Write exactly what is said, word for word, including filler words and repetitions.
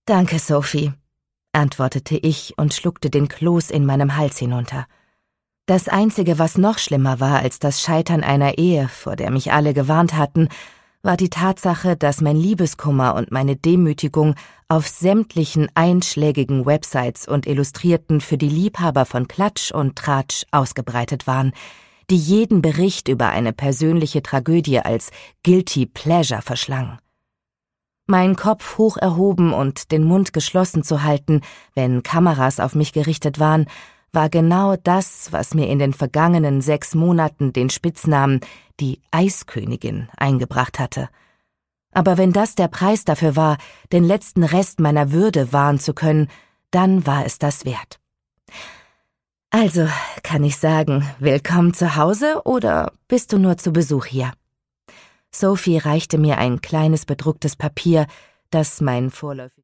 »Danke, Sophie«, antwortete ich und schluckte den Kloß in meinem Hals hinunter. Das Einzige, was noch schlimmer war als das Scheitern einer Ehe, vor der mich alle gewarnt hatten, war die Tatsache, dass mein Liebeskummer und meine Demütigung auf sämtlichen einschlägigen Websites und Illustrierten für die Liebhaber von Klatsch und Tratsch ausgebreitet waren, die jeden Bericht über eine persönliche Tragödie als Guilty Pleasure verschlangen. Meinen Kopf hoch erhoben und den Mund geschlossen zu halten, wenn Kameras auf mich gerichtet waren, war genau das, was mir in den vergangenen sechs Monaten den Spitznamen die Eiskönigin eingebracht hatte. Aber wenn das der Preis dafür war, den letzten Rest meiner Würde wahren zu können, dann war es das wert. Also, kann ich sagen, willkommen zu Hause oder bist du nur zu Besuch hier? Sophie reichte mir ein kleines bedrucktes Papier, das mein vorläufig